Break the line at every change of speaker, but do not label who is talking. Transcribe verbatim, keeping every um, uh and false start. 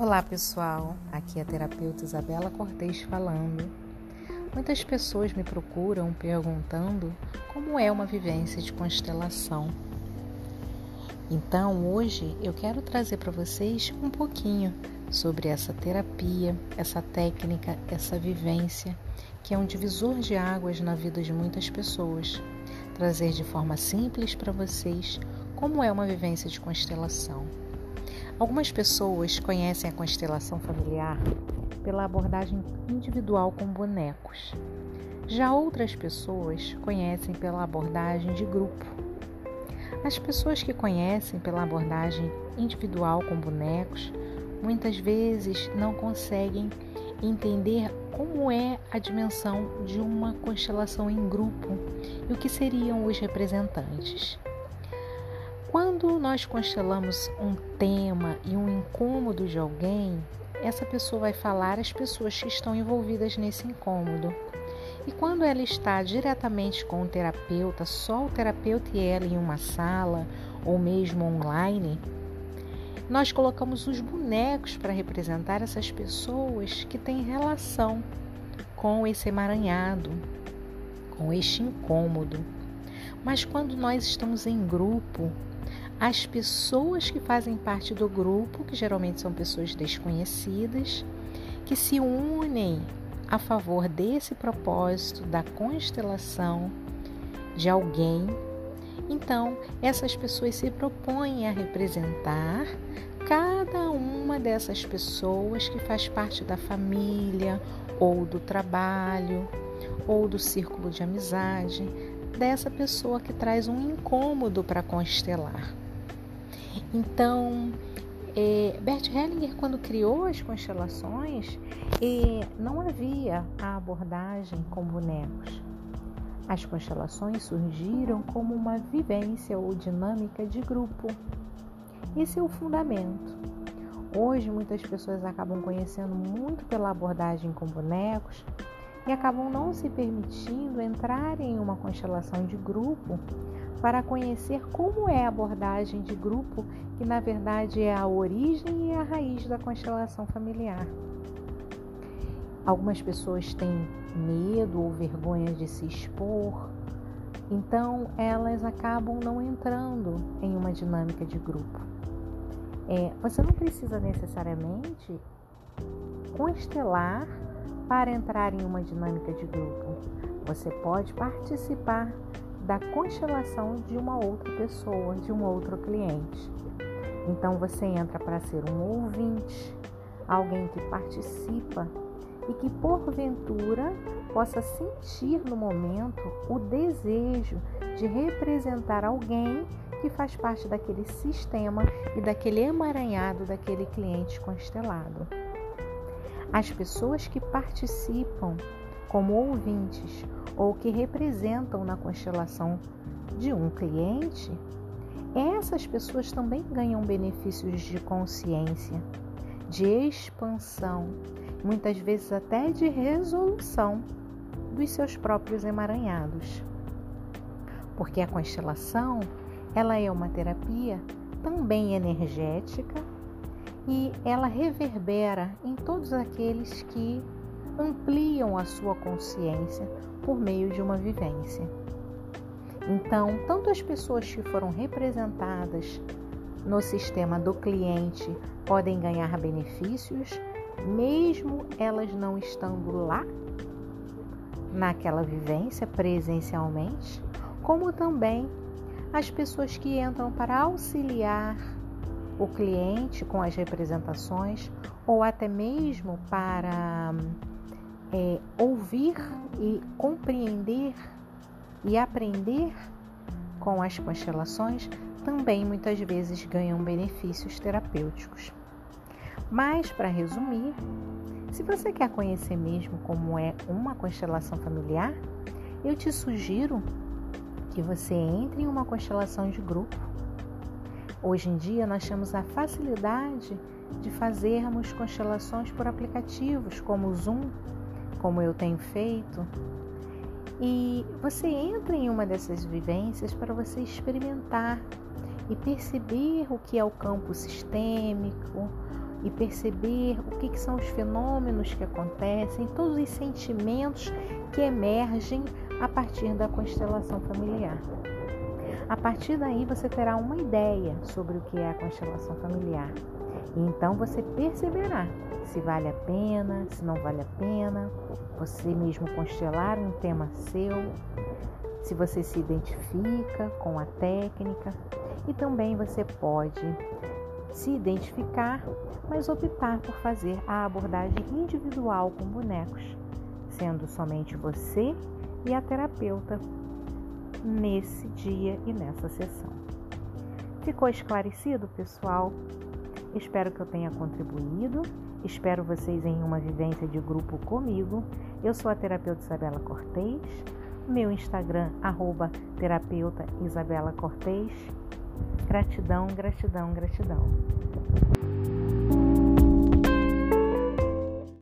Olá pessoal, aqui é a terapeuta Isabela Cortez falando. Muitas pessoas me procuram perguntando como é uma vivência de constelação. Então hoje eu quero trazer para vocês um pouquinho sobre essa terapia, essa técnica, essa vivência, que é um divisor de águas na vida de muitas pessoas. Trazer de forma simples para vocês como é uma vivência de constelação. Algumas pessoas conhecem a constelação familiar pela abordagem individual com bonecos. Já outras pessoas conhecem pela abordagem de grupo. As pessoas que conhecem pela abordagem individual com bonecos muitas vezes não conseguem entender como é a dimensão de uma constelação em grupo e o que seriam os representantes. Quando nós constelamos um tema e um incômodo de alguém, essa pessoa vai falar às pessoas que estão envolvidas nesse incômodo. E quando ela está diretamente com o terapeuta, só o terapeuta e ela em uma sala ou mesmo online, nós colocamos os bonecos para representar essas pessoas que têm relação com esse emaranhado, com este incômodo. Mas quando nós estamos em grupo, as pessoas que fazem parte do grupo, que geralmente são pessoas desconhecidas, que se unem a favor desse propósito da constelação de alguém, então essas pessoas se propõem a representar cada uma dessas pessoas que faz parte da família, ou do trabalho, ou do círculo de amizade, dessa pessoa que traz um incômodo para constelar. Então, é, Bert Hellinger, quando criou as constelações, é, não havia a abordagem com bonecos. As constelações surgiram como uma vivência ou dinâmica de grupo. Esse é o fundamento. Hoje, muitas pessoas acabam conhecendo muito pela abordagem com bonecos e acabam não se permitindo entrar em uma constelação de grupo para conhecer como é a abordagem de grupo, que na verdade é a origem e a raiz da constelação familiar. Algumas pessoas têm medo ou vergonha de se expor, então elas acabam não entrando em uma dinâmica de grupo. É, você não precisa necessariamente constelar para entrar em uma dinâmica de grupo. Você pode participar da constelação de uma outra pessoa, de um outro cliente. Então você entra para ser um ouvinte, alguém que participa e que porventura possa sentir no momento o desejo de representar alguém que faz parte daquele sistema e daquele emaranhado daquele cliente constelado. As pessoas que participam como ouvintes ou que representam na constelação de um cliente, essas pessoas também ganham benefícios de consciência, de expansão, muitas vezes até de resolução dos seus próprios emaranhados. Porque a constelação, ela é uma terapia também energética e ela reverbera em todos aqueles que ampliam a sua consciência por meio de uma vivência. Então, tanto as pessoas que foram representadas no sistema do cliente podem ganhar benefícios, mesmo elas não estando lá, naquela vivência presencialmente, como também as pessoas que entram para auxiliar o cliente com as representações ou até mesmo para é, ouvir e compreender e aprender com as constelações, também muitas vezes ganham benefícios terapêuticos. Mas, para resumir, se você quer conhecer mesmo como é uma constelação familiar, eu te sugiro que você entre em uma constelação de grupo. Hoje em dia nós temos a facilidade de fazermos constelações por aplicativos como o Zoom, como eu tenho feito, e você entra em uma dessas vivências para você experimentar e perceber o que é o campo sistêmico, e perceber o que, que são os fenômenos que acontecem, todos os sentimentos que emergem a partir da constelação familiar. A partir daí você terá uma ideia sobre o que é a constelação familiar. E então você perceberá se vale a pena, se não vale a pena, você mesmo constelar um tema seu, se você se identifica com a técnica. E também você pode se identificar, mas optar por fazer a abordagem individual com bonecos, sendo somente você e a terapeuta nesse dia e nessa sessão. Ficou esclarecido, pessoal? Espero que eu tenha contribuído. Espero vocês em uma vivência de grupo comigo. Eu sou a terapeuta Isabela Cortez. Meu Instagram, arroba terapeuta Isabela Cortez. Gratidão, gratidão, gratidão.